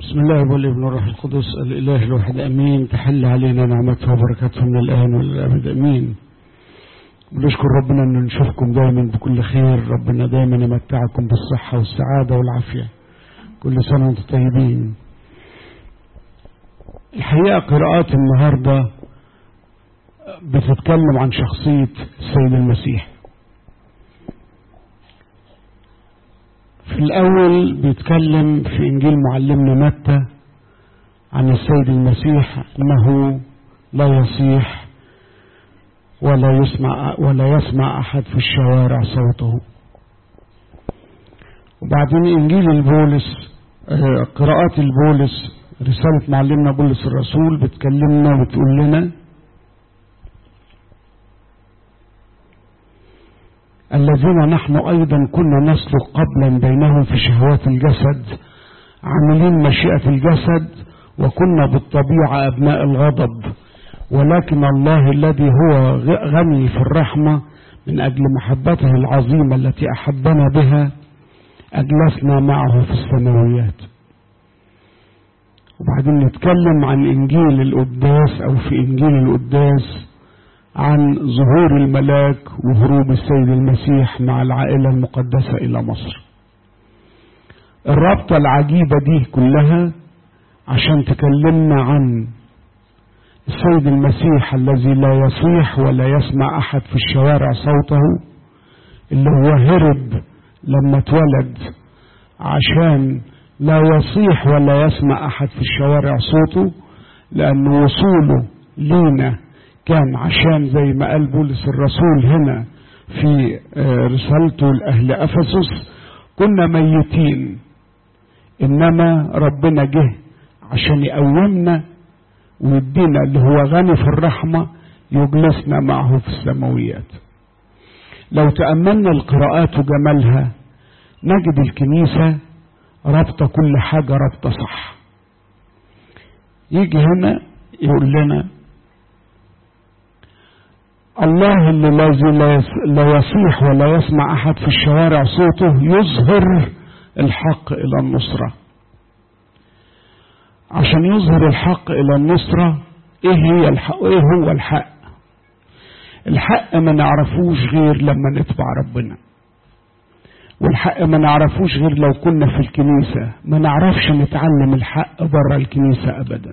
بسم الله والابن والروح القدس الإله الواحد أمين. تحل علينا نعمته وبركاته من الآن والأبد أمين. بنشكر ربنا أن نشوفكم دائما بكل خير. ربنا دائما يمتعكم بالصحة والسعادة والعافية. كل سنة وانتم طيبين. الحقيقة قراءات النهاردة بتتكلم عن شخصية السيد المسيح. في الأول بيتكلم في إنجيل معلمنا متى عن السيد المسيح أنه لا يصيح ولا يسمع أحد في الشوارع صوته. وبعدين إنجيل البولس قراءات البولس رسالة معلمنا بولس الرسول بتكلمنا وبتقول لنا الذين نحن أيضا كنا نسلك قبلا بينهم في شهوات الجسد عاملين مشيئة الجسد وكنا بالطبيعة أبناء الغضب، ولكن الله الذي هو غني في الرحمة من أجل محبته العظيمة التي أحبنا بها أجلسنا معه في السماويات. وبعدين نتكلم عن إنجيل القداس أو في إنجيل القداس عن ظهور الملاك وهروب السيد المسيح مع العائلة المقدسة إلى مصر. الرابطة العجيبة دي كلها عشان تكلمنا عن السيد المسيح الذي لا يصيح ولا يسمع أحد في الشوارع صوته، اللي هو هرب لما اتولد عشان لا يصيح ولا يسمع أحد في الشوارع صوته، لأن وصوله لينا كان عشان زي ما قال بولس الرسول هنا في رسالته لأهل أفسس كنا ميتين، إنما ربنا جه عشان يقومنا ويدينا اللي هو غني في الرحمة يجلسنا معه في السماويات. لو تأملنا القراءات وجمالها نجد الكنيسة رابطة كل حاجة رابطة صح. يجي هنا يقول لنا الله الذي لا يصيح ولا يسمع أحد في الشوارع صوته يظهر الحق إلى النصرة. عشان يظهر الحق إلى النصرة إيه هو الحق؟ الحق ما نعرفوش غير لما نتبع ربنا، والحق ما نعرفوش غير لو كنا في الكنيسة. ما نعرفش نتعلم الحق برا الكنيسة أبدا.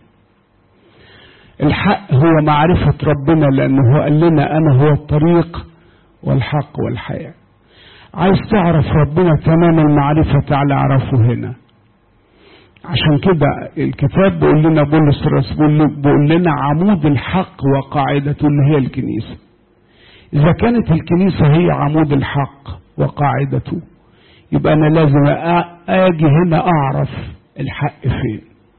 الحق هو معرفة ربنا، لأنه قال لنا أنا هو الطريق والحق والحياة. عايز تعرف ربنا تمام المعرفة تعالى اعرفه هنا. عشان كده الكتاب بيقول لنا بولس الرسول بيقول لنا عمود الحق وقاعدته اللي هي الكنيسة. إذا كانت الكنيسة هي عمود الحق وقاعدته يبقى أنا لازم أجي هنا أعرف الحق فين.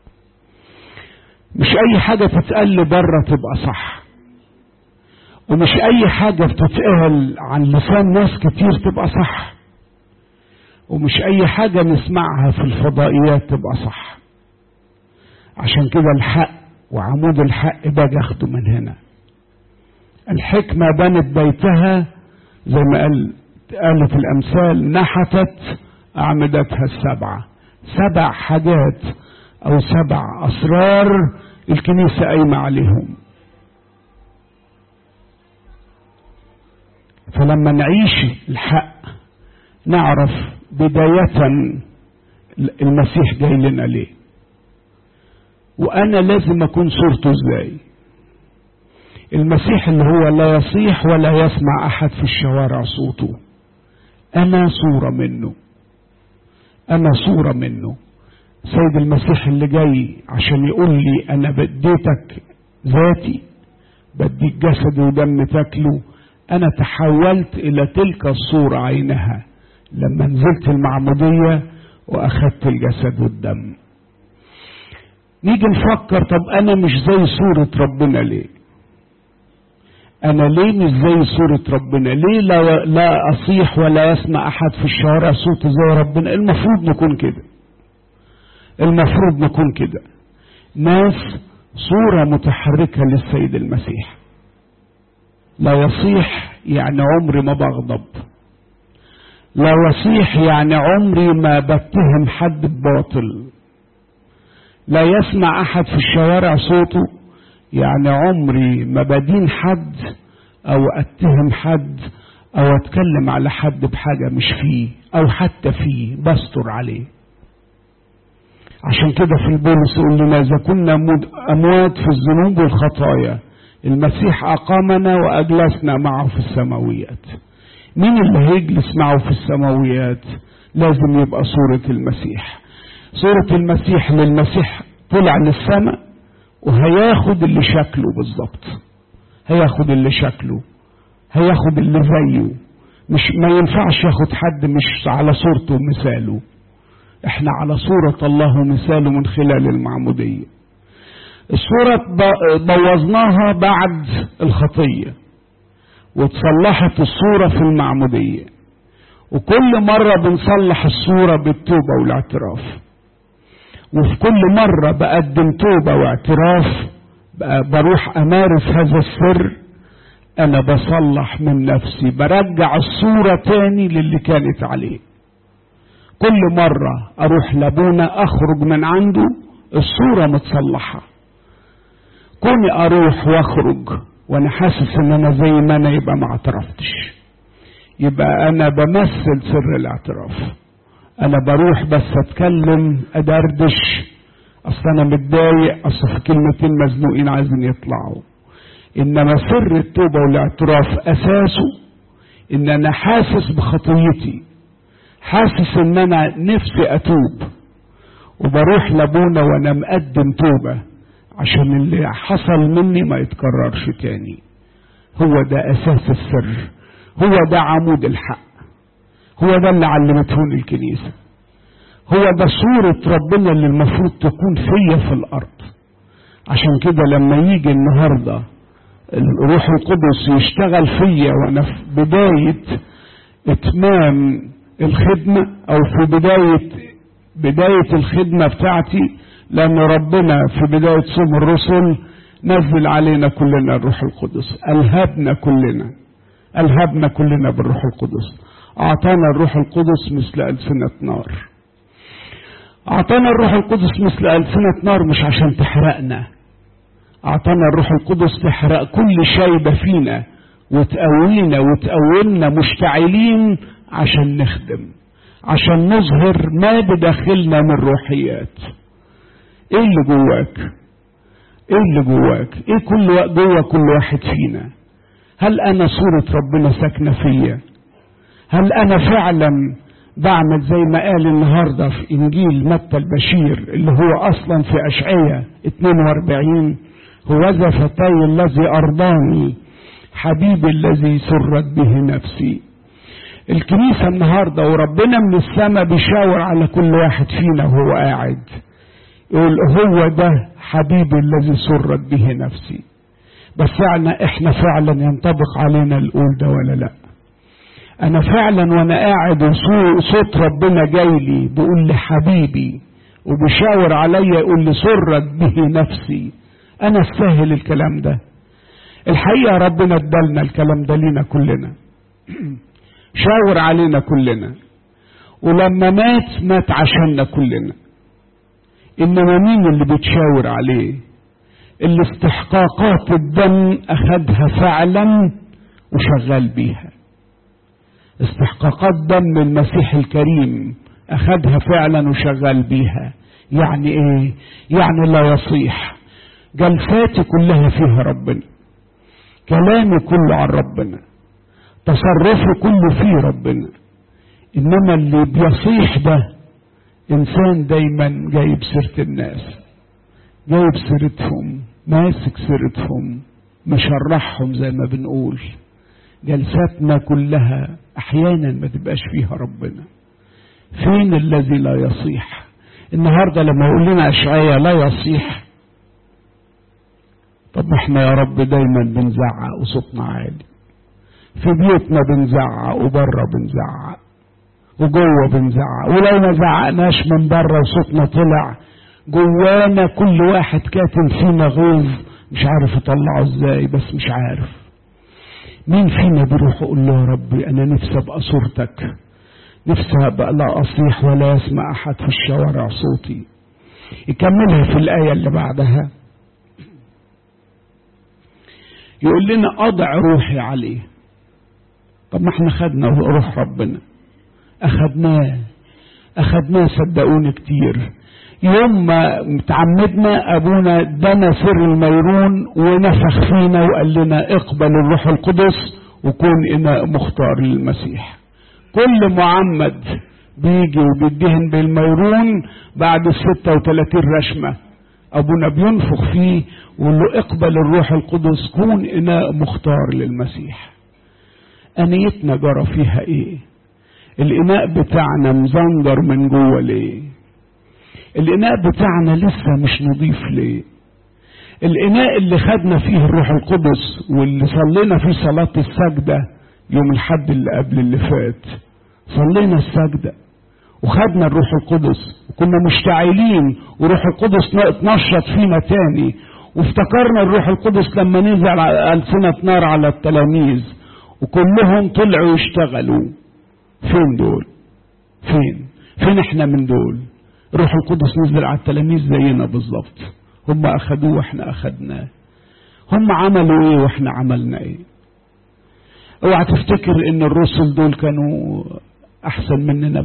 مش أي حاجة تتقال بره تبقى صح، ومش أي حاجة بتتقال عن لسان ناس كتير تبقى صح، ومش أي حاجة نسمعها في الفضائيات تبقى صح. عشان كده الحق وعمود الحق ده ياخده من هنا. الحكمة بنت بيتها زي ما قالت الأمثال نحتت أعمدتها السبعة. 7 حاجات أو 7 أسرار الكنيسة قايمة عليهم. فلما نعيش الحق نعرف بداية المسيح جاي لنا ليه، وأنا لازم أكون صورته إزاي. المسيح اللي هو لا يصيح ولا يسمع أحد في الشوارع صوته، أنا صورة منه. أنا صورة منه. سيد المسيح اللي جاي عشان يقول لي أنا بديتك ذاتي، بديك جسد ودم تاكله. أنا تحولت إلى تلك الصورة عينها لما نزلت المعمودية وأخذت الجسد والدم. نيجي نفكر طب أنا مش زي صورة ربنا ليه؟ أنا ليه مش زي صورة ربنا؟ ليه لا أصيح ولا يسمع أحد في الشوارع صوت زي ربنا؟ المفروض نكون كده. المفروض نكون كده ناس صورة متحركة للسيد المسيح. لا يصيح يعني عمري ما بغضب، لا يصيح يعني عمري ما بتهم حد بباطل، لا يسمع أحد في الشوارع صوته، يعني عمري ما بدين حد أو أتهم حد أو أتكلم على حد بحاجة مش فيه أو حتى فيه، بستر عليه. عشان كده في البولس يقول لنا إذا كنا أموات في الذنوب والخطايا المسيح أقامنا وأجلسنا معه في السماويات. مين اللي هيجلس معه في السماويات؟ لازم يبقى صورة المسيح. صورة المسيح للمسيح طلع للسماء وهياخد اللي شكله بالظبط، هياخد اللي شكله، هياخد اللي زيه. مش ما ينفعش ياخد حد مش على صورته ومثاله. احنا على صورة الله ومثاله من خلال المعمودية. الصورة بوظناها بعد الخطية وتصلحت الصورة في المعمودية، وكل مرة بنصلح الصورة بالتوبة والاعتراف، وفي كل مرة بقدم توبة واعتراف بروح أمارس هذا السر، أنا بصلح من نفسي، برجع الصورة تاني للي كانت عليه. كل مرة أروح لابونا أخرج من عنده الصورة متصلحة. كوني أروح وأخرج وأنا حاسس إن أنا زي ما أنا يبقى ما اعترفتش، يبقى أنا بمثل سر الاعتراف. أنا بروح بس أتكلم أدردش، أصل أنا متضايق، أصل في كلمتين مزنوقين عايزين يطلعوا. إنما سر التوبة والاعتراف أساسه إن أنا حاسس بخطيتي، حاسس إن أنا نفسي أتوب، وبروح لابونا وأنا مقدم توبة عشان اللي حصل مني ما يتكررش تاني. هو ده أساس السر، هو ده عمود الحق، هو ده اللي علمتهوني الكنيسة، هو ده صورة ربنا اللي المفروض تكون فيا في الأرض. عشان كده لما يجي النهاردة الروح القدس يشتغل فيا وأنا في بداية إتمام الخدمة أو في بداية الخدمة بتاعتي، لأن ربنا في بداية صوم الرسل نزل علينا كلنا الروح القدس، ألهبنا كلنا بالروح القدس، أعطانا الروح القدس مثل ألسنة نار. أعطانا الروح القدس مثل ألسنة نار مش عشان تحرقنا، أعطانا الروح القدس تحرق كل شيء فينا وتقوينا وتقومنا مشتعلين عشان نخدم، عشان نظهر ما بداخلنا من روحيات. ايه اللي جواك؟ ايه اللي جواك؟ ايه جوا كل واحد فينا؟ هل انا صورة ربنا ساكنة فيا؟ هل انا فعلا بعمل زي ما قال النهاردة في انجيل متى البشير اللي هو اصلا في اشعياء 42، هوذا فتاي الذي ارضاني حبيبي الذي سرت به نفسي. الكنيسة النهاردة وربنا من السماء بيشاور على كل واحد فينا وهو قاعد، يقول هو ده حبيبي الذي سرت به نفسي. بس احنا فعلا ينطبق علينا القول ده ولا لا؟ انا فعلا وانا قاعد وصوت ربنا جاي لي بيقول لي حبيبي وبيشاور عليا يقول لي سرت به نفسي، انا استاهل الكلام ده؟ الحقيقة ربنا ادالنا الكلام ده لينا كلنا، شاور علينا كلنا، ولما مات عشاننا كلنا. انما مين اللي بتشاور عليه؟ اللي استحقاقات الدم اخدها فعلا وشغال بيها. استحقاقات دم المسيح الكريم اخدها فعلا وشغال بيها. يعني ايه؟ يعني لا يصيح، جلساتي كلها فيها ربنا، كلامي كله عن ربنا، تصرفي كله فيه ربنا. انما اللي بيصيح ده انسان دايما جايب سيرة الناس، جايب سيرتهم، ماسك سيرتهم، مشرحهم زي ما بنقول. جلساتنا كلها احيانا ما تبقاش فيها ربنا. فين الذي لا يصيح؟ النهارده لما يقول لنا اشعياء لا يصيح، طب احنا يا رب دايما بنزعق وصوتنا عالي، في بيوتنا بنزعق وبره بنزعق وجوه بنزعق، ولو ما زعقناش من بره وصوتنا طلع جوانا كل واحد كاتم فينا غيظ مش عارف يطلعه ازاي، بس مش عارف. مين فينا بيروح يقول له يا ربي انا نفسي ابقى صورتك، نفسي ابقى لا اصيح ولا يسمع احد في الشوارع صوتي، يكملها في الآية اللي بعدها، يقول لنا أضع روحي عليه. طب ما احنا خدنا روح ربنا، أخدناه صدقوني كتير. يوم ما تعمدنا أبونا دنا سر الميرون ونفخ فينا وقال لنا اقبل الروح القدس وكون إناء مختار للمسيح. كل معمد بيجي وبيدهن بالميرون بعد 36 رشمة أبونا بينفخ فيه ويقول له اقبل الروح القدس كون إناء مختار للمسيح. أنيتنا جرى فيها إيه؟ الإناء بتاعنا مزنجر من جوه ليه؟ الإناء بتاعنا لسه مش نضيف ليه؟ الإناء اللي خدنا فيه الروح القدس واللي صلينا فيه صلاة السجدة يوم الحد اللي قبل اللي فات، صلينا السجدة وخدنا الروح القدس وكنا مشتعلين وروح القدس اتنشط فينا تاني، وافتكرنا الروح القدس لما نزل على ألسنة نار على التلاميذ وكلهم طلعوا يشتغلوا. فين دول؟ فين احنا من دول؟ الروح القدس نزل على التلاميذ زينا بالظبط، هم أخدوه واحنا أخدناه. هم عملوا ايه واحنا عملنا ايه؟ اوعى تفتكر ان الرسل دول كانوا احسن مننا،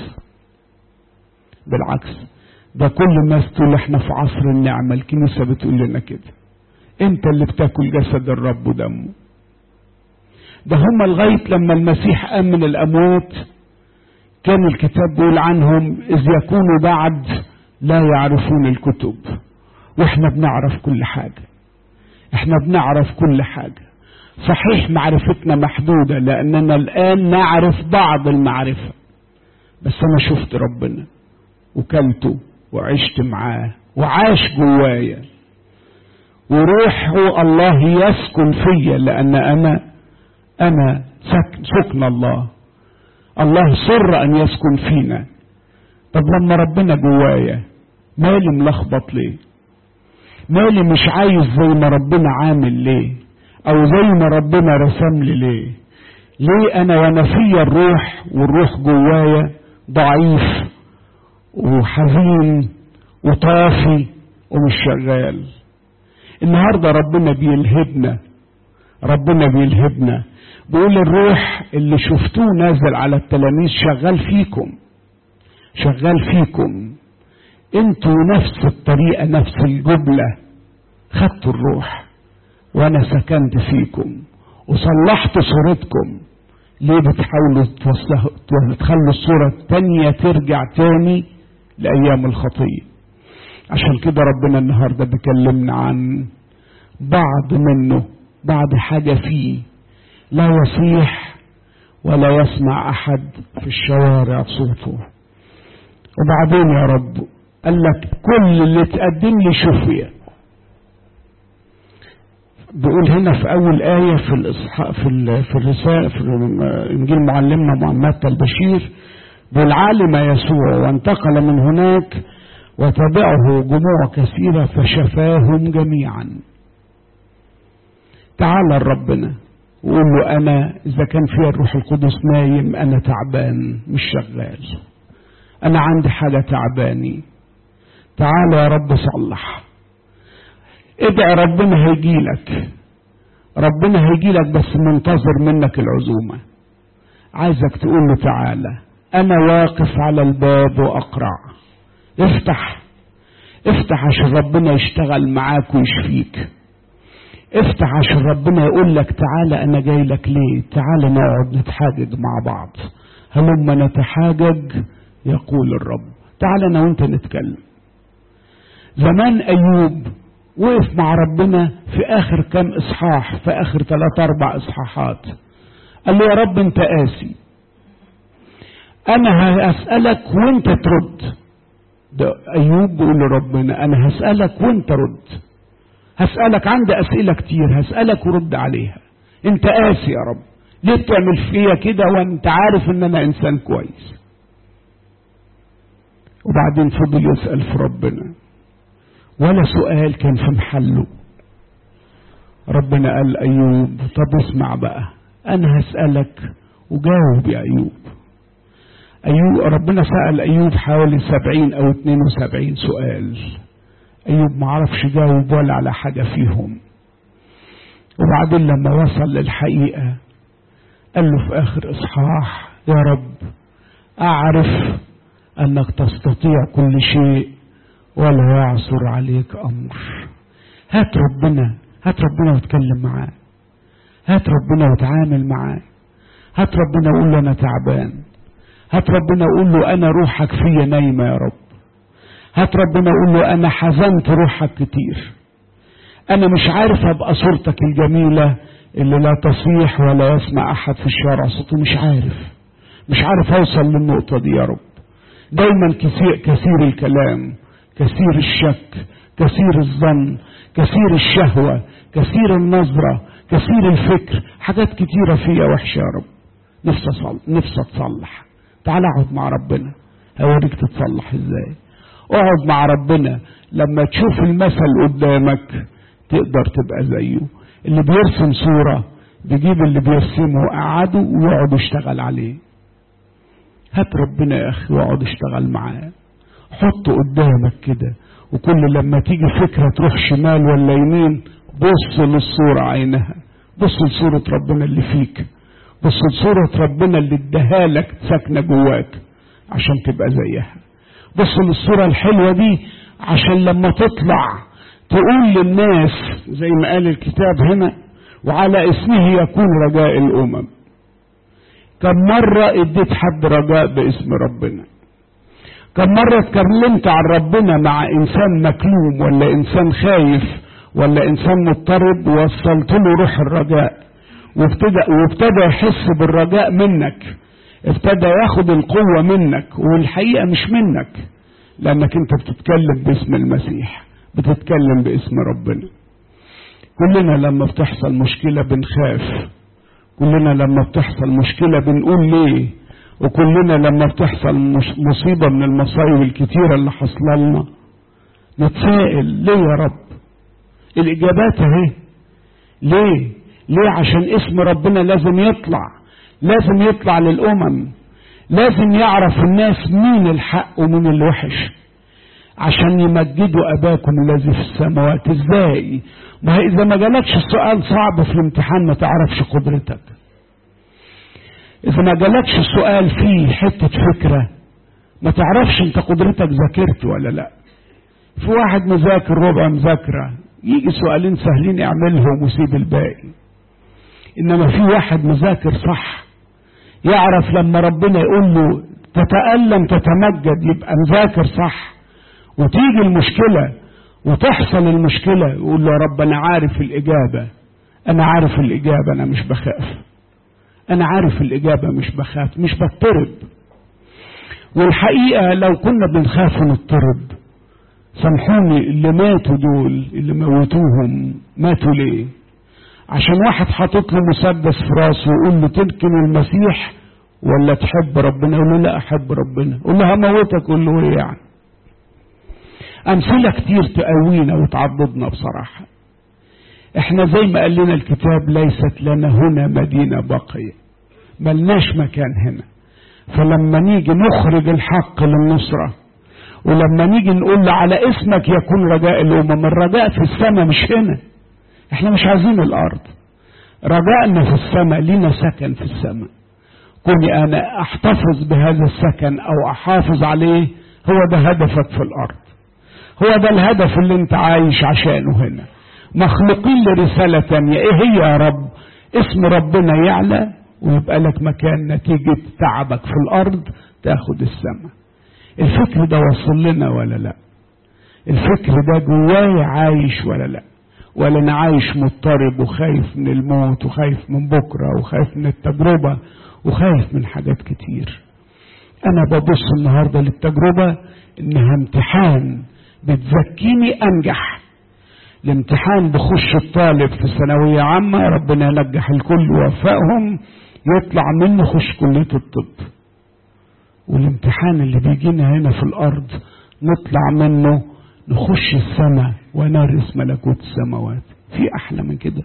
بالعكس ده كل الناس تقول احنا في عصر النعمة. الكنيسة بتقول لنا كده، انت اللي بتاكل جسد الرب ودمه. ده هم لغاية لما المسيح قام من الأموات كان الكتاب بيقول عنهم إذ يكونوا بعد لا يعرفون الكتب، واحنا بنعرف كل حاجة. صحيح معرفتنا محدودة لأننا الآن نعرف بعض المعرفة، بس أنا شفت ربنا وكلته وعشت معاه وعاش جوايا، وروحه الله يسكن فيا لأن أنا سكن الله سر أن يسكن فينا. طب لما ربنا جوايا مالي ملخبط ليه؟ مالي مش عايز زي ما ربنا عامل ليه؟ أو زي ما ربنا رسم لي ليه أنا وانا فيا الروح والروح جوايا ضعيف وحزين وطافي ومش شغال؟ النهاردة ربنا بيلهبنا بيقول الروح اللي شفتوه نازل على التلاميذ شغال فيكم انتوا نفس الطريقة نفس الجبلة، خدتوا الروح وانا سكنت فيكم وصلحت صورتكم. ليه بتحاولوا تخلوا الصورة التانية ترجع تاني لأيام الخطية؟ عشان كده ربنا النهاردة بيكلمنا عن بعض حاجة فيه لا يصيح ولا يسمع أحد في الشوارع صوته. وبعدين يا رب قال لك كل اللي تقدم لي شفية. بيقول هنا في أول آية في الرسالة في إنجيل معلمنا متى البشير، بيقول علم يسوع وانتقل من هناك وتبعه جموع كثيرة فشفاهم جميعا. تعالى ربنا وقول له أنا إذا كان فيها الروح القدس نايم، أنا تعبان مش شغال، أنا عندي حاجة تعباني، تعالى يا رب صلح. ادعي ربنا هيجيلك بس منتظر منك العزومة. عايزك تقول له تعالى أنا واقف على الباب وأقرع، افتح عشان ربنا يشتغل معاك ويشفيك. افتح عشان ربنا يقول لك تعالى أنا جاي لك ليه، تعالى نقعد نتحاجج مع بعض. هلما نتحاجج يقول الرب. تعالى أنا وانت نتكلم. زمان أيوب وقف مع ربنا في آخر كام إصحاح، في آخر 3-4 إصحاحات، قال له يا رب انت قاسي، أنا هسألك وانت ترد. ده أيوب بيقول لربنا أنا هسألك وانت رد، هسألك عندي أسئلة كتير هسألك ورد عليها. انت قاسي يا رب، ليه بتعمل فيا كده وانت عارف ان انا انسان كويس؟ وبعدين فضل يسأل في ربنا ولا سؤال كان في محله. ربنا قال أيوب طب اسمع بقى، أنا هسألك وجاوب يا أيوب. أيوب ربنا سأل أيوب حوالي 70 أو 72 سؤال، أيوب معرفش جاوب ولا على حاجة فيهم. وبعدين لما وصل للحقيقة قال له في آخر إصحاح: يا رب أعرف أنك تستطيع كل شيء ولا يعثر عليك أمر. هات ربنا واتكلم معاه، هات ربنا وتعامل معاه، هات ربنا وقول له أنا تعبان، هات ربنا وقول له أنا روحك فيا نايمة يا رب، هات ربنا وقول له أنا حزنت روحك كتير، أنا مش عارف أبقى صورتك الجميلة اللي لا تصيح ولا يسمع أحد في الشارع صوته، مش عارف أوصل للنقطة دي يا رب. دايما كثير الكلام، كثير الشك، كثير الظن، كثير الشهوة، كثير النظرة، كثير الفكر، حاجات كتيرة فيها وحشة يا رب. نفسي اتصلح. تعال اقعد مع ربنا هوريك تتصلح ازاي. اقعد مع ربنا لما تشوف المثل قدامك تقدر تبقى زيه. اللي بيرسم صورة بيجيب اللي بيرسمه وقعده ويقعد يشتغل عليه. هات ربنا يا اخي واقعد اشتغل معاه، حطه قدامك كده، وكل لما تيجي فكرة تروح شمال ولا يمين بص للصورة عينها، بص لصورة ربنا اللي فيك، بص لصورة ربنا اللي اداها لك ساكنة جواك عشان تبقى زيها. بص للصورة الحلوة دي عشان لما تطلع تقول للناس زي ما قال الكتاب هنا: وعلى اسمه يكون رجاء الأمم. كم مرة اديت حد رجاء باسم ربنا؟ كم مرة اتكلمت عن ربنا مع انسان مكلوم ولا انسان خايف ولا انسان مضطرب ووصلت له روح الرجاء، وابتدى يحس بالرجاء منك، ابتدى ياخد القوة منك، والحقيقة مش منك، لانك انت بتتكلم باسم المسيح، بتتكلم باسم ربنا. كلنا لما بتحصل مشكلة بنخاف، كلنا لما بتحصل مشكلة بنقول ليه، وكلنا لما بتحصل مصيبة من المصايب الكتيرة اللي حصل لنا نتسائل: ليه يا رب؟ الإجابات اهي. ليه؟ عشان اسم ربنا لازم يطلع للأمم، لازم يعرف الناس مين الحق ومين الوحش، عشان يمجدوا أباكم الذي في السماوات. ازاي؟ ما هي إذا ما جالكش السؤال صعب في الامتحان ما تعرفش قدرتك. إذا ما جالكش السؤال فيه حتة فكرة ما تعرفش انت قدرتك ذاكرت ولا لا. في واحد مذاكر ربع مذاكرة يجي سؤالين سهلين اعملهم وسيب الباقي، انما في واحد مذاكر صح يعرف لما ربنا يقول له تتألم تتمجد يبقى مذاكر صح، وتيجي المشكلة وتحصل المشكلة يقول له: يا رب أنا عارف الإجابة، أنا مش بخاف، أنا عارف الإجابة مش بخاف، مش بضطرب. والحقيقة لو كنا بنخاف ونضطرب سامحوني اللي ماتوا دول اللي موتوهم ماتوا ليه؟ عشان واحد حاطط له مسدس في راسه ويقول له تمكن المسيح ولا تحب ربنا؟ يقول له لا أحب ربنا. يقول له هموتك. يقول له ايه يعني؟ أمثلة كتير تقوينا وتعضدنا بصراحة. احنا زي ما قال لنا الكتاب: ليست لنا هنا مدينة باقية، ملناش مكان هنا. فلما نيجي نخرج الحق للنصرة، ولما نيجي نقول على اسمك يكون رجاء الأمم، الرجاء في السماء مش هنا. احنا مش عايزين الأرض، رجاءنا في السماء، لنا سكن في السماء. كوني أنا أحتفظ بهذا السكن أو أحافظ عليه، هو ده هدفك في الأرض، هو ده الهدف اللي انت عايش عشانه هنا. مخلوقين لرسالة تانية. ايه هي يا رب؟ اسم ربنا يعلى ويبقى لك مكان نتيجة تعبك في الأرض تاخد السماء. الفكر ده وصل لنا ولا لا؟ الفكر ده جواي عايش ولا لا؟ ولا انا عايش مضطرب وخايف من الموت وخايف من بكرة وخايف من التجربة وخايف من حاجات كتير. انا ببص النهاردة للتجربة انها امتحان بتزكيني انجح. الامتحان بخش الطالب في ثانوية عامة، ربنا ينجح الكل ووفقهم، يطلع منه خش كلية الطب. والامتحان اللي بيجينا هنا في الارض نطلع منه نخش السماء ونرث ملكوت السماوات. في احلى من كده؟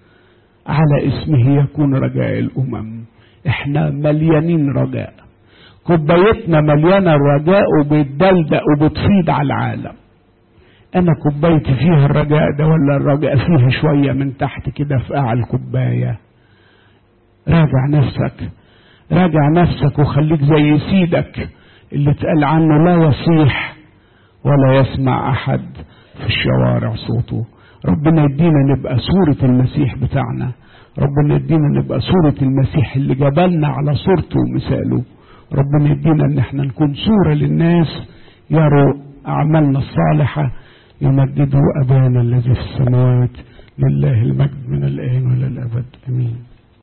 على اسمه يكون رجاء الامم. احنا مليانين رجاء، كوبايتنا مليانة الرجاء وبتدلدق وبتفيض على العالم. أنا كوبايتي فيها الرجاء ده ولا الرجاء فيها شوية من تحت كده في قاع الكوباية؟ راجع نفسك، راجع نفسك وخليك زي سيدك اللي اتقال عنه لا يصيح ولا يسمع أحد في الشوارع صوته. ربنا يدينا نبقى صورة المسيح بتاعنا، ربنا يدينا نبقى صورة المسيح اللي جبلنا على صورته ومثاله. ربنا يدينا ان احنا نكون صورة للناس يروا أعمالنا الصالحة يمجدوا أبانا الذي في السماوات، لله المجد من الآن وإلى الأبد، آمين.